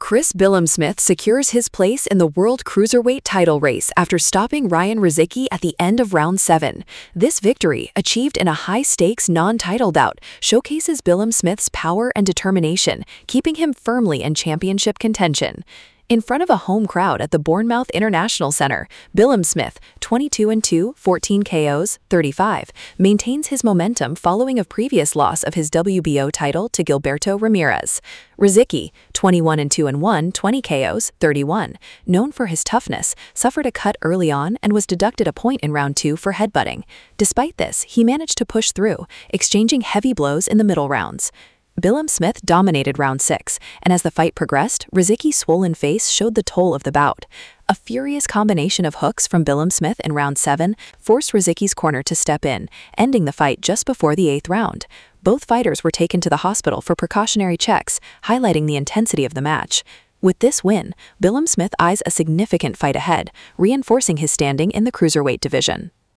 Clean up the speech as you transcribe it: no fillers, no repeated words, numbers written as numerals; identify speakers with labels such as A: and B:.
A: Chris Billam-Smith secures his place in the World Cruiserweight title race after stopping Ryan Rozicki at the end of round 7. This victory, achieved in a high-stakes non-title bout, showcases Billam-Smith's power and determination, keeping him firmly in championship contention. In front of a home crowd at the Bournemouth International Centre, Billam-Smith, 22-2, 14 KOs, 35, maintains his momentum following a previous loss of his WBO title to Gilberto Ramirez. Rozicki, 21-2, 20 KOs, 31, known for his toughness, suffered a cut early on and was deducted a point in round 2 for headbutting. Despite this, he managed to push through, exchanging heavy blows in the middle rounds. Billam-Smith dominated round 6, and as the fight progressed, Rozicki's swollen face showed the toll of the bout. A furious combination of hooks from Billam-Smith in round 7 forced Rozicki's corner to step in, ending the fight just before the 8th round. Both fighters were taken to the hospital for precautionary checks, highlighting the intensity of the match. With this win, Billam-Smith eyes a significant fight ahead, reinforcing his standing in the cruiserweight division.